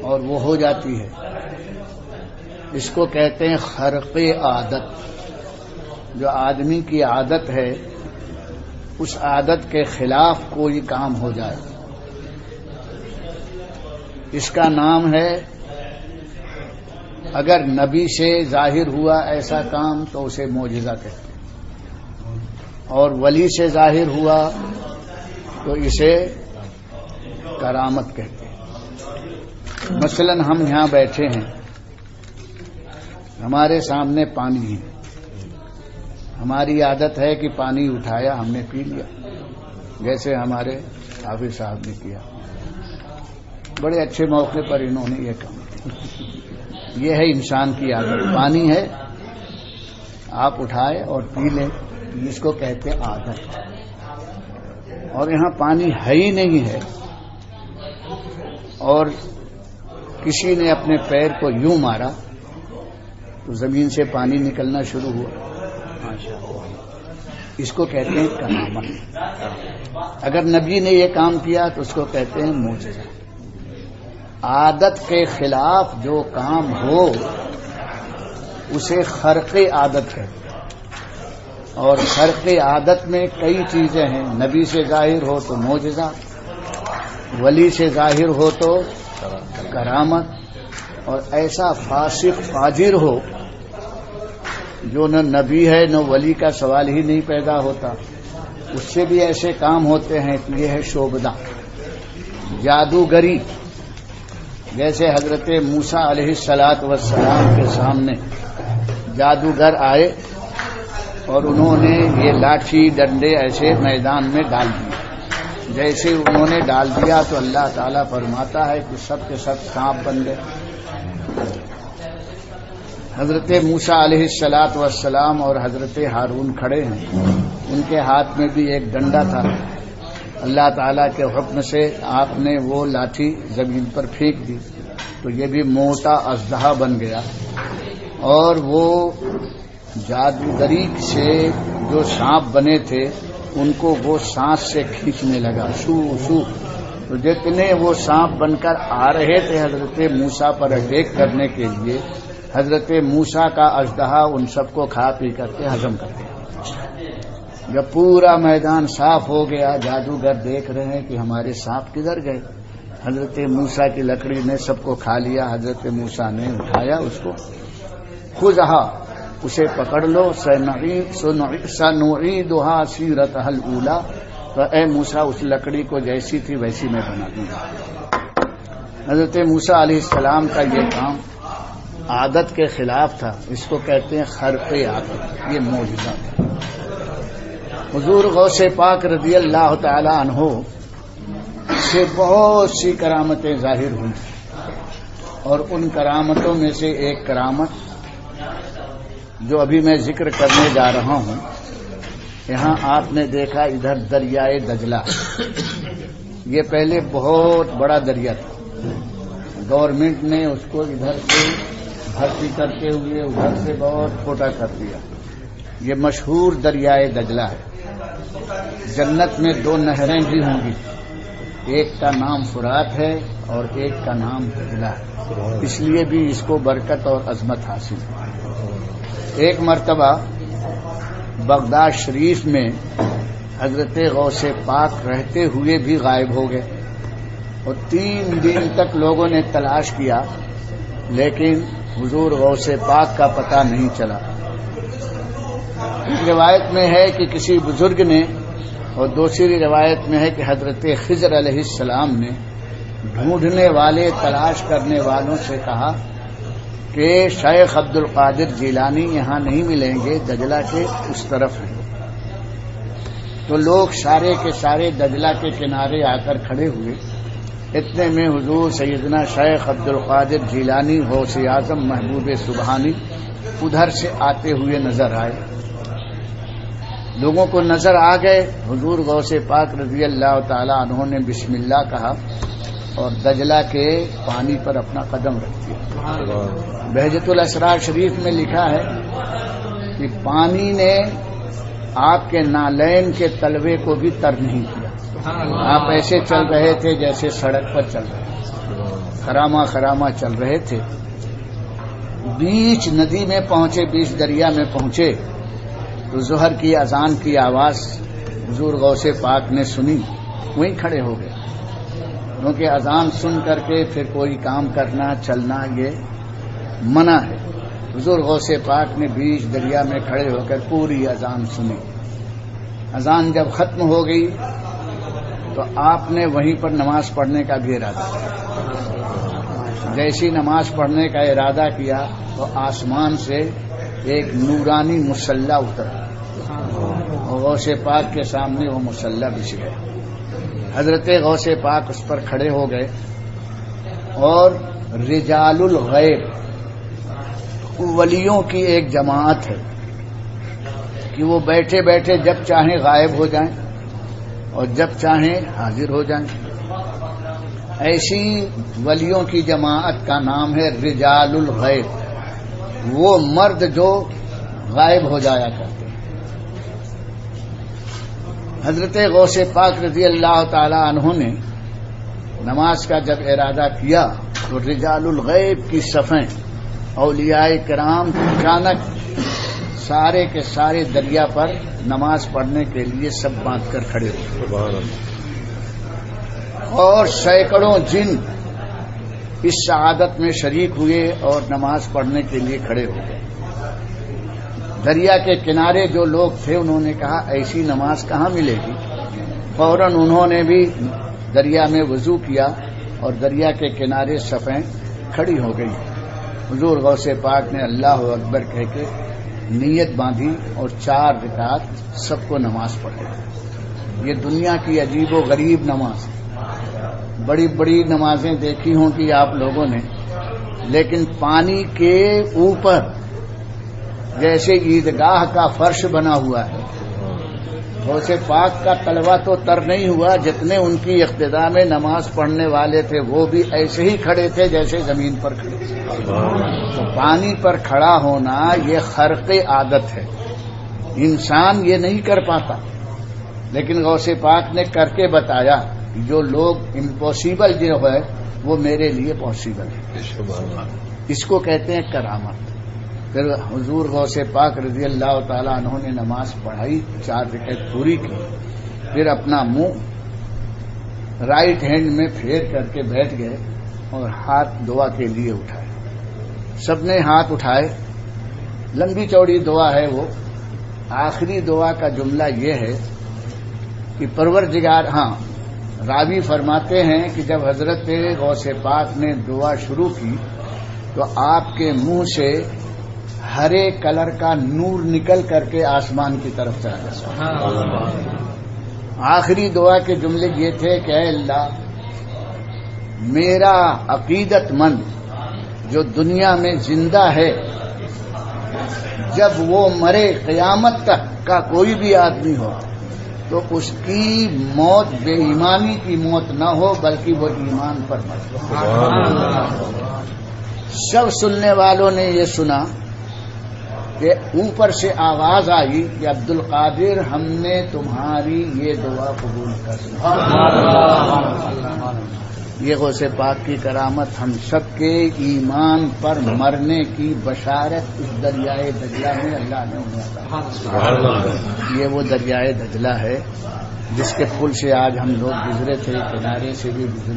اور وہ ہو جاتی ہے. اس کو کہتے ہیں خرق عادت. جو آدمی کی عادت ہے اس عادت کے خلاف کوئی کام ہو جائے اس کا نام ہے. اگر نبی سے ظاہر ہوا ایسا کام تو اسے معجزہ کہتے ہیں, اور ولی سے ظاہر ہوا تو اسے کرامت کہتے ہیں. مثلا ہم یہاں بیٹھے ہیں, ہمارے سامنے پانی ہے, ہماری عادت ہے کہ پانی اٹھایا ہم نے پی لیا, جیسے ہمارے حافظ صاحب نے کیا. بڑے اچھے موقع پر انہوں نے یہ کام. یہ ہے انسان کی عادت. پانی ہے آپ اٹھائے اور پی لیں, اس کو کہتے ہیں عادت. اور یہاں پانی ہے ہی نہیں ہے اور کسی نے اپنے پیر کو یوں مارا تو زمین سے پانی نکلنا شروع ہوا. اس کو کہتے ہیں کرامت. اگر نبی نے یہ کام کیا تو اس کو کہتے ہیں معجزہ. عادت کے خلاف جو کام ہو اسے خرق عادت ہے. اور خرق عادت میں کئی چیزیں ہیں. نبی سے ظاہر ہو تو معجزہ, ولی سے ظاہر ہو تو کرامت, اور ایسا فاسق فاجر ہو جو نہ نبی ہے نہ ولی کا سوال ہی نہیں پیدا ہوتا, اس سے بھی ایسے کام ہوتے ہیں. یہ ہے شعبدہ, جادوگری. جیسے حضرت موسیٰ علیہ السلام کے سامنے جادوگر آئے اور انہوں نے یہ لاٹھی ڈنڈے ایسے میدان میں ڈال دیے. جیسے انہوں نے ڈال دیا تو اللہ تعالیٰ فرماتا ہے کہ سب کے سب سانپ بن گئے. حضرت موسیٰ علیہ السلام اور حضرت ہارون کھڑے ہیں, ان کے ہاتھ میں بھی ایک ڈنڈا تھا. اللہ تعالیٰ کے حکم سے آپ نے وہ لاٹھی زمین پر پھینک دی تو یہ بھی موٹا اژدہا بن گیا, اور وہ جادوگری سے جو سانپ بنے تھے ان کو وہ سانس سے کھینچنے لگا, شو شو. تو جتنے وہ سانپ بن کر آ رہے تھے حضرت موسیٰ پر اٹیک کرنے کے لیے, حضرت موسیٰ کا اژدہا ان سب کو کھا پی کر کے ہضم کر دیا. جب پورا میدان صاف ہو گیا, جادوگر دیکھ رہے ہیں کہ ہمارے سانپ کدھر گئے. حضرت موسیٰ کی لکڑی نے سب کو کھا لیا. حضرت موسیٰ نے اٹھایا اس کو, خذھا, اسے پکڑ لو, سنعیدھا سیرتھا الاولی. تو اے موسیٰ اس لکڑی کو جیسی تھی ویسی میں بنا دوں گا. حضرت موسیٰ علیہ السلام کا یہ کام عادت کے خلاف تھا. اس کو کہتے ہیں خرق عادت. یہ معجزہ تھا. حضور غوث پاک رضی اللہ تعالی عنہ سے بہت سی کرامتیں ظاہر ہوئی, اور ان کرامتوں میں سے ایک کرامت جو ابھی میں ذکر کرنے جا رہا ہوں. یہاں آپ نے دیکھا ادھر دریائے دجلہ, یہ پہلے بہت بڑا دریا تھا. گورنمنٹ نے اس کو ادھر سے بھرتی کرتے ہوئے ادھر سے بہت چھوٹا کر دیا. یہ مشہور دریائے دجلہ ہے. جنت میں 2 نہریں بھی ہوں گی, ایک کا نام فرات ہے اور ایک کا نام دجلہ ہے. اس لیے بھی اس کو برکت اور عظمت حاصل ہے. ایک مرتبہ بغداد شریف میں حضرت غوث پاک رہتے ہوئے بھی غائب ہو گئے, اور 3 دن تک لوگوں نے تلاش کیا لیکن حضور غوث پاک کا پتہ نہیں چلا. ایک روایت میں ہے کہ کسی بزرگ نے, اور دوسری روایت میں ہے کہ حضرت خضر علیہ السلام نے ڈھونڈنے والے تلاش کرنے والوں سے کہا کہ شیخ عبد القادر جیلانی یہاں نہیں ملیں گے, دجلہ کے اس طرف ہیں. تو لوگ سارے کے سارے دجلہ کے کنارے آ کر کھڑے ہوئے. اتنے میں حضور سیدنا شیخ عبد القادر جیلانی غوث اعظم محبوب سبحانی ادھر سے آتے ہوئے نظر آئے. لوگوں کو نظر آ گئے. حضور غوث پاک رضی اللہ تعالی عنہ نے بسم اللہ کہا اور دجلہ کے پانی پر اپنا قدم رکھ دیا. بہجت الاسرار شریف میں لکھا ہے کہ پانی نے آپ کے نالین کے تلوے کو بھی تر نہیں کیا. آپ ایسے چل رہے تھے جیسے سڑک پر چل رہے. خراما خراما چل رہے تھے، بیچ ندی میں پہنچے، بیچ دریا میں پہنچے تو ظہر کی اذان کی آواز حضور غوث پاک نے سنی، وہیں کھڑے ہو گئے، کیونکہ اذان سن کر کے پھر کوئی کام کرنا چلنا یہ منع ہے۔ حضور غوث پاک نے بیچ دریا میں کھڑے ہو کر پوری اذان سنی۔ اذان جب ختم ہو گئی تو آپ نے وہیں پر نماز پڑھنے کا بھی ارادہ کیا۔ جیسی نماز پڑھنے کا ارادہ کیا تو آسمان سے ایک نورانی مصلی اترا اور غوث پاک کے سامنے وہ مصلی بچھ گئے۔ حضرت غوث پاک اس پر کھڑے ہو گئے اور رجال الغیب، ولیوں کی ایک جماعت ہے کہ وہ بیٹھے بیٹھے جب چاہیں غائب ہو جائیں اور جب چاہیں حاضر ہو جائیں، ایسی ولیوں کی جماعت کا نام ہے رجال الغیب، وہ مرد جو غائب ہو جایا کرتے ہیں۔ حضرت غوث پاک رضی اللہ تعالی عنہ نے نماز کا جب ارادہ کیا تو رجال الغیب کی صفیں اولیاء کرام اچانک سارے کے سارے دریا پر نماز پڑھنے کے لیے سب باندھ کر کھڑے ہوئے، اور سینکڑوں جن اس سعادت میں شریک ہوئے اور نماز پڑھنے کے لیے کھڑے ہو گئے۔ دریا کے کنارے جو لوگ تھے انہوں نے کہا ایسی نماز کہاں ملے گی، فوراً انہوں نے بھی دریا میں وضو کیا اور دریا کے کنارے صفیں کھڑی ہو گئی۔ حضور غوث پاک نے اللہ اکبر کہہ کے نیت باندھی اور 4 رکعت سب کو نماز پڑھے۔ یہ دنیا کی عجیب و غریب نماز، بڑی بڑی نمازیں دیکھی ہوں گی آپ لوگوں نے، لیکن پانی کے اوپر جیسے عیدگاہ کا فرش بنا ہوا ہے، غوث پاک کا طلبہ تو تر نہیں ہوا، جتنے ان کی اقتداء میں نماز پڑھنے والے تھے وہ بھی ایسے ہی کھڑے تھے جیسے زمین پر کھڑے تھے۔ تو پانی پر کھڑا ہونا یہ خرق عادت ہے، انسان یہ نہیں کر پاتا، لیکن غوث پاک نے کر کے بتایا، جو لوگ امپاسبل جو ہے وہ میرے لیے پاسبل ہے، اس کو کہتے ہیں کرامت۔ پھر حضور غوث پاک رضی اللہ تعالی عنہ نے نماز پڑھائی، 4 رکعت پوری کی، پھر اپنا منہ رائٹ ہینڈ میں پھیر کر کے بیٹھ گئے اور ہاتھ دعا کے لیے اٹھائے۔ سب نے ہاتھ اٹھائے، لمبی چوڑی دعا ہے وہ۔ آخری دعا کا جملہ یہ ہے کہ پروردگار، راوی فرماتے ہیں کہ جب حضرت غوث پاک نے دعا شروع کی تو آپ کے منہ سے ہرے کلر کا نور نکل کر کے آسمان کی طرف چلا گیا۔ آخری دعا کے جملے یہ تھے کہ اے اللہ، میرا عقیدت مند جو دنیا میں زندہ ہے، جب وہ مرے قیامت تک کا کوئی بھی آدمی ہو تو اس کی موت بے ایمانی کی موت نہ ہو بلکہ وہ ایمان پر مرے۔ سب سننے والوں نے یہ سنا کہ اوپر سے آواز آئی کہ عبد القادر، ہم نے تمہاری یہ دعا قبول کر لی۔ یہ غوث پاک کی کرامت ہم سب کے ایمان پر مرنے کی بشارت اس دریائے دجلہ میں اللہ نے انہیں عطا کی۔ یہ وہ دریائے دجلہ ہے جس کے پل سے آج ہم لوگ گزرے تھے، کنارے سے بھی گزرے۔